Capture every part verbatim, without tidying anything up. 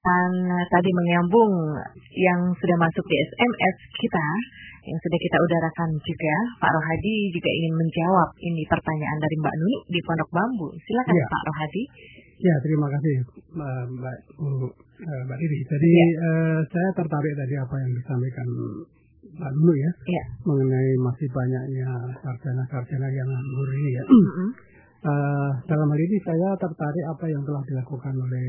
akan uh, tadi menyambung yang sudah masuk di S M S kita, yang sudah kita udarakan juga. Pak Rohadi juga ingin menjawab ini pertanyaan dari Mbak Nuni di Pondok Bambu. Silakan ya. Pak Rohadi. Ya, terima kasih Mbak Mbak Iri. Jadi ya. uh, saya tertarik tadi apa yang disampaikan Mbak Nuni ya, ya, mengenai masih banyaknya sarjana-sarjana yang nganggur ini ya. Mm-hmm. Uh, dalam hal ini saya tertarik apa yang telah dilakukan oleh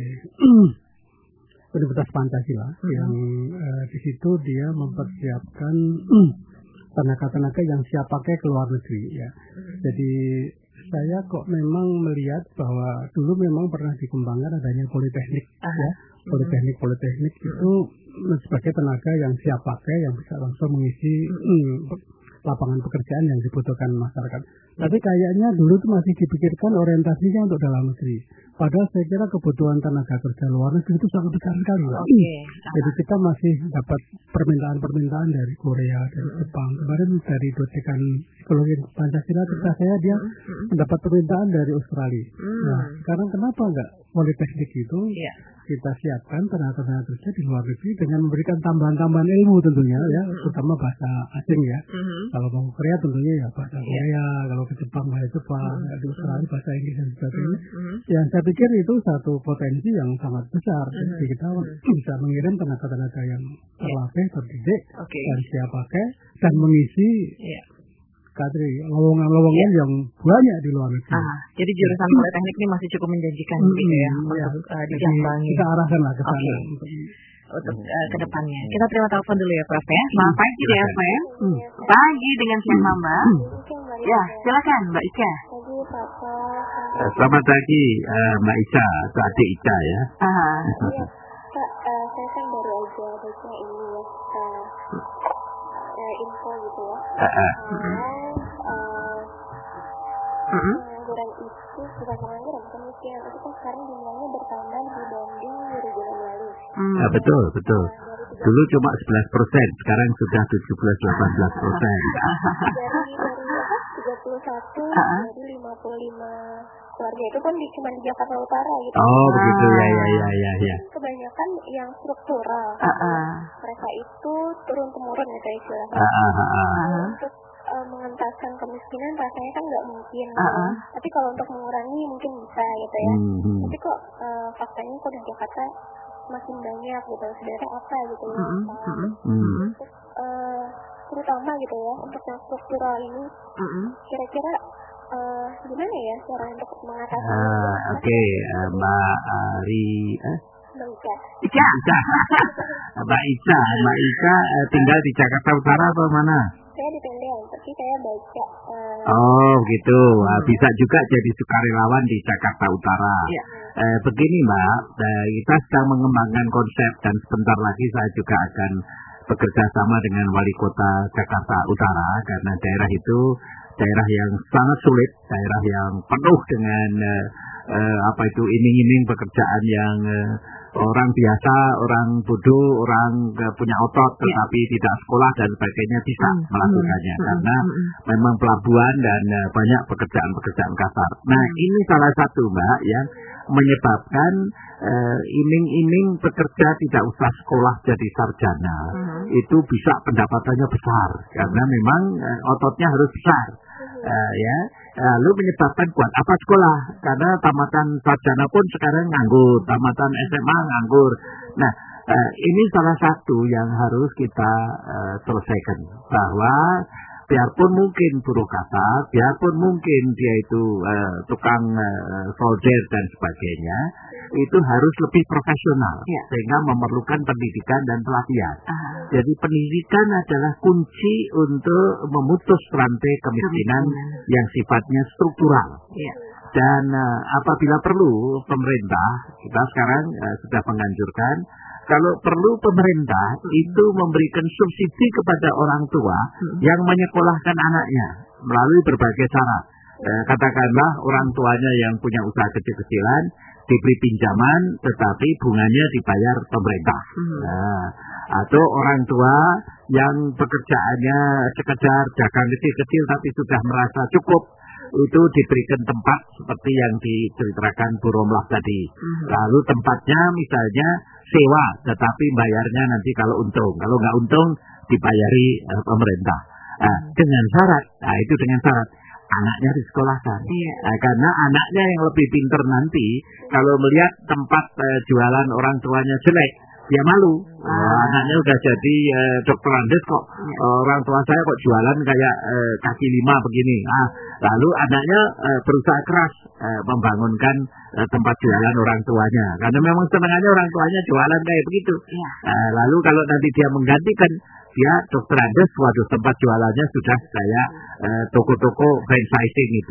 Universitas Pancasila, mm-hmm. yang uh, di situ dia mempersiapkan uh, tenaga-tenaga yang siap pakai ke luar negeri ya. Mm-hmm. Jadi saya kok memang melihat bahwa dulu memang pernah dikembangkan adanya politeknik, uh-huh. ya, politeknik politeknik mm-hmm. itu sebagai tenaga yang siap pakai, yang bisa langsung mengisi mm, lapangan pekerjaan yang dibutuhkan masyarakat. Tapi kayaknya dulu itu masih dipikirkan orientasinya untuk dalam negeri. Padahal saya kira kebutuhan tenaga kerja luar negeri itu sangat besar sekali. Okay. Jadi kita masih dapat permintaan-permintaan dari Korea, dari Jepang. Kemarin dari Docekan Psikologi Pancasila cerita saya dia mendapat permintaan dari Australia. Nah, sekarang kenapa enggak politeknik itu yeah. kita siapkan tenaga-tenaga kerja di luar negeri dengan memberikan tambahan-tambahan ilmu tentunya ya, terutama bahasa asing ya. Mm-hmm. Kalau mau Korea tentunya ya bahasa Korea, yeah. kalau ke Jepang bahasa Jepang, mm-hmm. di Australia bahasa Inggris dan sebagainya. Mm-hmm. Yang saya pikir itu satu potensi yang sangat besar. Mm-hmm. Jadi kita mm-hmm. bisa mengirim tenaga-tenaga yang terlatih, terdidik, okay. dan siap pakai dan mengisi yeah. kadri lowongan-lowongan yeah. yang banyak di luar negeri. Ah, jadi jurusan politeknik ini masih cukup menjanjikan hmm, gitu ya, untuk ya. uh, dijambangi. Kita arahkan lah ke sana. Okay. Untuk, untuk uh, ke depannya. Kita terima telepon dulu ya Prof ya. Selamat pagi di F M. Hmm. Pagi dengan siapa Mbak? Hmm. Ya, silakan Mbak Ica. Uh, selamat pagi uh, Mbak Ica, atau Adik Ica ya. Aha. Iya, Kak, uh, saya kan baru aja baca ini ya, uh, info gitu ya. Uh, uh. Uh, uh, pengangguran itu bukan pengangguran, kemiskinan itu kan sekarang jumlahnya bertambah dibanding dua ribu enam lalu. Hmm. Ya, betul, betul. Dulu cuma sebelas persen, sekarang sudah tujuh belas sampai delapan belas persen. Dari tiga puluh satu uh-huh. dari lima puluh lima keluarga itu pun di, cuma di Jakarta Utara gitu. Oh, begitu ya, ya, ya, ya, ya. Kebanyakan yang struktural. Uh-uh. Mereka itu turun temurun gitu istilahnya. Uh-uh. Uh-uh. Untuk uh, mengentaskan kemiskinan rasanya kan nggak mungkin. Uh-uh. Tapi kalau untuk mengurangi mungkin bisa gitu ya. Mm-hmm. Tapi kok uh, faktanya kok di Jakarta makin banyak gitu. Sebenarnya apa gitu ya? Mm-hmm. Mm-hmm. Untuk, uh, terutama gitu ya untuk yang struktural ini, mm-hmm. kira-kira uh, gimana ya cara untuk mengatasi? Uh, Oke, okay. uh, Mbak Ari, eh? Mbak Ica. Ica, Ica. Mbak Ica, Mbak Ica uh, tinggal di Jakarta Utara atau mana? Saya di Tendean, tapi saya baca. Uh, oh, gitu. Uh, bisa juga jadi sukarelawan di Jakarta Utara. Ya. Uh, begini Mbak, uh, kita sedang mengembangkan konsep dan sebentar lagi saya juga akan bekerja sama dengan Wali Kota Jakarta Utara karena daerah itu daerah yang sangat sulit, daerah yang penuh dengan uh, uh, apa itu iming-iming pekerjaan yang uh, orang biasa, orang bodoh, orang uh, punya otot tetapi yeah. tidak sekolah dan sebagainya bisa mm. melakukannya mm. karena mm. memang pelabuhan dan uh, banyak pekerjaan-pekerjaan kasar. Nah, mm. ini salah satu Mbak yang menyebabkan uh, iming-iming pekerja tidak usah sekolah jadi sarjana. Mm. Itu bisa pendapatannya besar karena memang uh, ototnya harus besar. Uh, ya, lalu menyebabkan buat apa sekolah? Karena tamatan sarjana pun sekarang nganggur, tamatan S M A nganggur. Nah, uh, ini salah satu yang harus kita uh, selesaikan bahwa biarpun mungkin buruh kasar, biarpun mungkin dia itu uh, tukang uh, solder dan sebagainya, itu harus lebih profesional, ya. Sehingga memerlukan pendidikan dan pelatihan. Aha. Jadi pendidikan adalah kunci untuk memutus rantai kemiskinan Kemiskinan. yang sifatnya struktural. Ya. Dan uh, apabila perlu pemerintah, kita sekarang uh, sudah menganjurkan, kalau perlu pemerintah hmm. itu memberikan subsidi kepada orang tua hmm. yang menyekolahkan anaknya melalui berbagai cara. Eh, katakanlah orang tuanya yang punya usaha kecil-kecilan diberi pinjaman, tetapi bunganya dibayar pemerintah. Hmm. Nah, atau orang tua yang pekerjaannya sekedar dagang kecil-kecil tapi sudah merasa cukup itu diberikan tempat seperti yang diceritakan Bu Romlah tadi. Hmm. Lalu tempatnya misalnya sewa, tetapi bayarnya nanti kalau untung. Kalau nggak untung dibayari uh, pemerintah. Nah, dengan syarat, nah itu dengan syarat anaknya disekolahkan. Iya. Nah, karena anaknya yang lebih pintar nanti kalau melihat tempat uh, jualan orang tuanya jelek, dia malu. Ah. Oh, anaknya udah jadi uh, dokter Andes kok, ya. uh, orang tua saya kok jualan kayak uh, kaki lima begini. Ah, lalu anaknya uh, berusaha keras uh, membangunkan uh, tempat jualan orang tuanya, karena memang senangannya orang tuanya jualan kayak begitu. Ya. Uh, lalu kalau nanti dia menggantikan, dia dokter Andes, waduh tempat jualannya sudah saya uh, toko-toko franchising itu.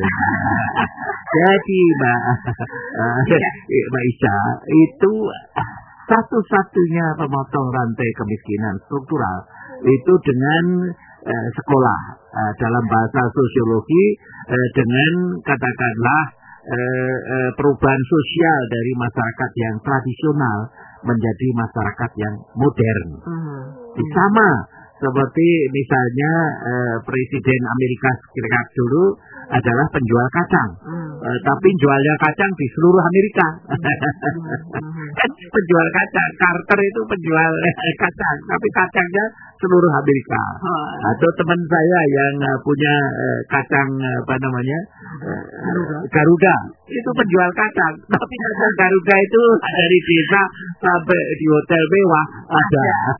Jadi Mbak uh, Mbak Isha, itu satu-satunya pemotong rantai kemiskinan struktural itu dengan uh, sekolah, uh, dalam bahasa sosiologi, uh, dengan katakanlah uh, uh, perubahan sosial dari masyarakat yang tradisional menjadi masyarakat yang modern. Hmm. Sama seperti misalnya uh, Presiden Amerika Serikat dulu adalah penjual kacang, hmm. uh, tapi jualnya kacang di seluruh Amerika. Hmm. Kan penjual kacang, Carter itu penjual kacang, tapi kacangnya seluruh Amerika. Hmm. Atau teman saya yang uh, punya uh, kacang uh, apa namanya uh, Garuda. Garuda, itu penjual kacang, tapi kacang Garuda itu dari desa sampai di hotel mewah ada.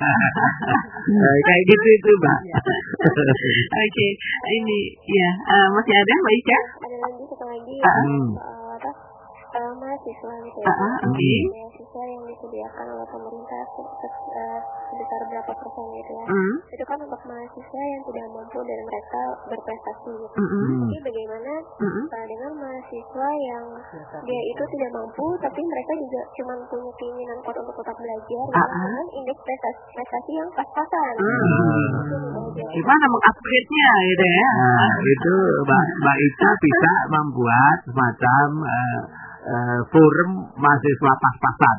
uh, kayak gitu itu Mbak. Oke, okay. Ini ya uh, masih ada Mbak Ica? Ada lagi satu lagi uh, hmm. uh, apa uh, mahasiswa gitu ya. Uh, okay. Mahasiswa yang disediakan oleh pemerintah uh, sebesar berapa persen gitu ya. Uh. Itu kan untuk mahasiswa yang tidak mampu dan mereka berprestasi gitu. Uh, uh. Tapi bagaimana uh, uh, dengan mahasiswa yang dia itu tidak mampu tapi mereka juga cuma punya keinginan kuat untuk tetap belajar uh, uh. dengan indeks prestasi, prestasi yang pas-pasan. Uh. Gimana mengupgrade-nya gitu ya? Nah, itu Mbak Mbak Ica bisa membuat semacam uh, uh, forum mahasiswa pas-pasan.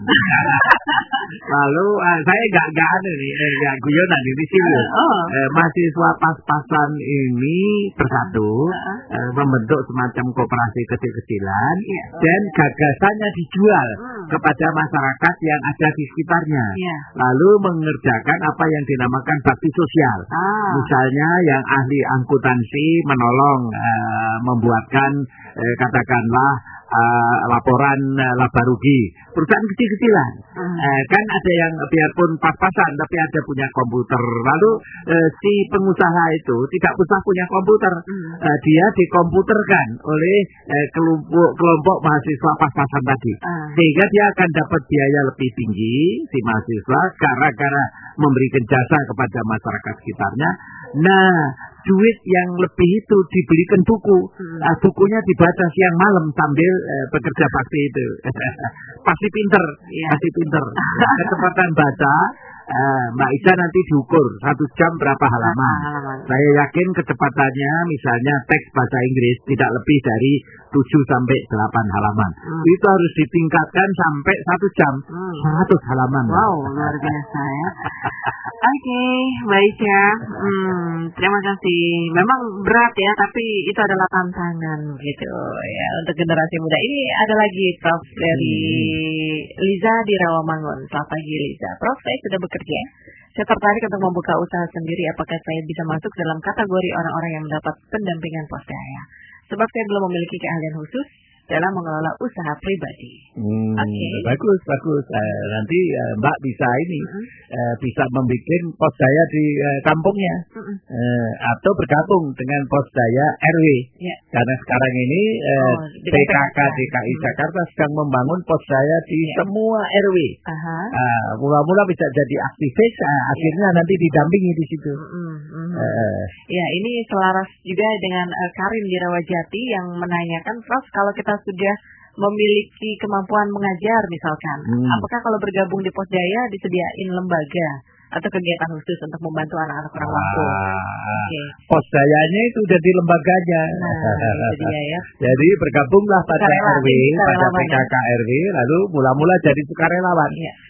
Lalu uh, saya nggak nggak ada nih, eh, nggak guyonan ini serius. Oh. Uh, mahasiswa pas-pasan ini bersatu, uh-huh. uh, membentuk semacam koperasi kecil-kecilan, yeah. dan gagasannya dijual hmm. kepada masyarakat yang ada di sekitarnya. Yeah. Lalu mengerjakan apa yang dinamakan bakti sosial. Ah. Misalnya yang ahli angkutansi menolong uh, membuatkan uh, katakanlah uh, laporan uh, laba rugi perusahaan kecil-kecilan. Hmm. Uh, kan ada yang biarpun pas-pasan tapi ada punya komputer. Lalu uh, si pengusaha itu tidak usah punya komputer. Hmm. Uh, dia dikomputerkan oleh uh, kelompok kelompok mahasiswa pas-pasan tadi. Hmm. Sehingga dia akan dapat biaya lebih tinggi si mahasiswa gara-gara memberikan jasa kepada masyarakat sekitarnya. Nah, duit yang lebih itu dibelikan buku. Hmm. Uh, bukunya dibaca siang malam sambil uh, bekerja bakti itu. Pasti pinter, yeah. pasti pinter. Kecepatan baca, uh, Mbak Ica nanti diukur satu jam berapa halaman. halaman. Saya yakin kecepatannya misalnya teks bahasa Inggris tidak lebih dari tujuh sampai delapan halaman. Hmm. Itu harus ditingkatkan sampai satu jam, hmm. seratus halaman. Wow, luar biasa ya. Oke, okay, Mbak Ica, hmm, terima kasih. Memang berat ya, tapi itu adalah tantangan gitu ya untuk generasi muda. Ini ada lagi Prof dari hmm. Liza di Rawamangun. Selamat pagi Liza. Prof, saya sudah bekerja. Saya tertarik untuk membuka usaha sendiri. Apakah saya bisa masuk dalam kategori orang-orang yang mendapat pendampingan posdaya? Sebab saya belum memiliki keahlian khusus dalam mengelola usaha pribadi. Hmm, okay. Bagus, bagus. Uh, nanti uh, Mbak bisa ini, uh-huh. uh, bisa membuat posdaya di uh, kampungnya, uh-uh. uh, atau bergabung dengan posdaya R W. Yeah. Karena sekarang ini uh, oh, P K K D K I uh-huh. Jakarta sedang membangun posdaya di yeah. semua R W. Uh-huh. Uh, mula-mula bisa jadi aktivis, uh, yeah. akhirnya nanti didampingi di situ. Uh-huh. Uh-huh. Uh, ya, ini selaras juga dengan uh, Karin di Rawajati yang menanyakan, Prof, kalau kita sudah memiliki kemampuan mengajar misalkan, hmm. apakah kalau bergabung di posdaya disediain lembaga atau kegiatan khusus untuk membantu anak-anak kurang mampu? Okay. Posdayanya itu udah di lembaganya. Nah, itu dia ya. Jadi bergabunglah pada R W, pada P K K R W, lalu mula-mula jadi sukarelawan. Ya.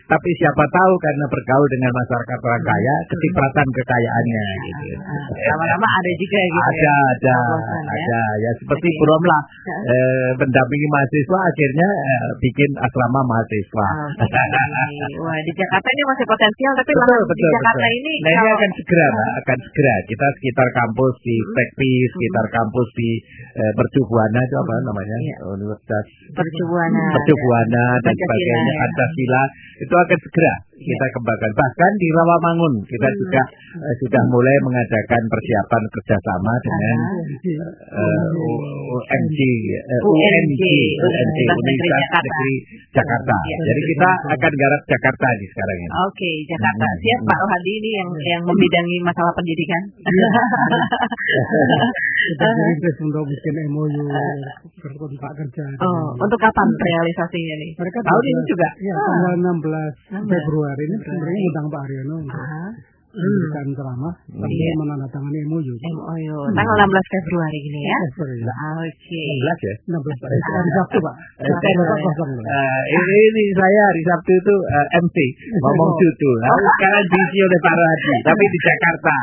tapi siapa tahu karena bergaul dengan masyarakat orang kaya, kecipratan kekayaannya gitu. Lama-lama ada juga gitu. Ada, ya. ada, Bosan, ada. Ya, ya seperti okay. Bromlah eh, mendampingi mahasiswa akhirnya eh, bikin asrama mahasiswa. Okay. Wah, di Jakarta ini masih potensial, tapi betul, lahan betul, di Jakarta betul. ini nah, kalau ini akan segera, Pak, akan segera. Kita sekitar kampus di Tekpi, hmm. sekitar kampus di eh, Mercu Buana itu apa namanya? Ya. Universitas Mercu Buana. Mercu Buana dan sebagainya, ya. Pancasila itu akan segera kita kembangkan. Bahkan di Rawamangun kita hmm. juga uh, sudah mulai mengadakan persiapan kerjasama dengan uh, U N J, uh, U N J, U N J, Universitas Negeri Jakarta. Ya. Jadi kita akan garap Jakarta di sekarang ini. Oke, okay, Jakarta. Hmm. Siap Pak Rohadi ini yang yang membidangi masalah pendidikan. Kita berintis untuk bikin M O U kontrak kerja. Oh, untuk kapan realisasinya nih? Mereka tahun ini juga. Ya, tanggal enam belas Februari ini sebenarnya undang Pak Haryono untuk memberikan ceramah sambil menandatangani M O U. M O U. Tanggal enam belas Februari ini ya. Oke. enam belas ya? enam belas hari Sabtu, Pak. Ini ini saya hari Sabtu itu M C ngomong cucu. Sekarang diisi oleh Pak Rohadi, tapi di Jakarta.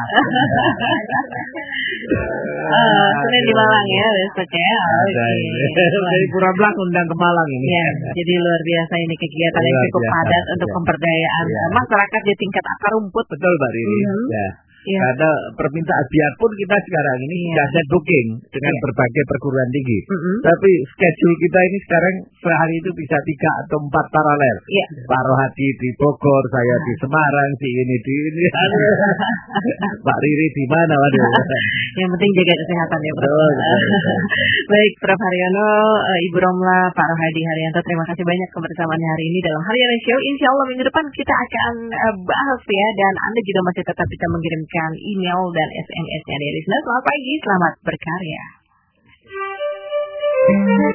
Uh, Senin di Malang ya besok ya. Dari Purablang undang ke Malang ini. Ya, jadi luar biasa ini kegiatan yang cukup padat untuk ya. pemberdayaan ya. masyarakat di tingkat akar rumput. Betul Mbak Riri. Mm-hmm. Ya. Ya. Karena permintaan biarpun kita sekarang ini ya. sudah set booking dengan ya. berbagai perguruan tinggi, mm-hmm. tapi schedule kita ini sekarang sehari itu bisa tiga atau empat paralel. Ya. Pak Rohadi di Bogor, saya di Semarang, si ini di ini, Pak Riri di mana, waduh. Yang penting jaga kesehatan ya, Prof. Oh, baik, Prof Haryono, Ibu Romlah, Pak Rohadi Haryanto, terima kasih banyak kebersamaannya hari ini dalam Haryono Show. Insya Allah minggu depan kita akan bahas ya, dan Anda juga masih tetap bisa mengirim email dan S M S-nya dari listener. Selamat pagi, selamat berkarya.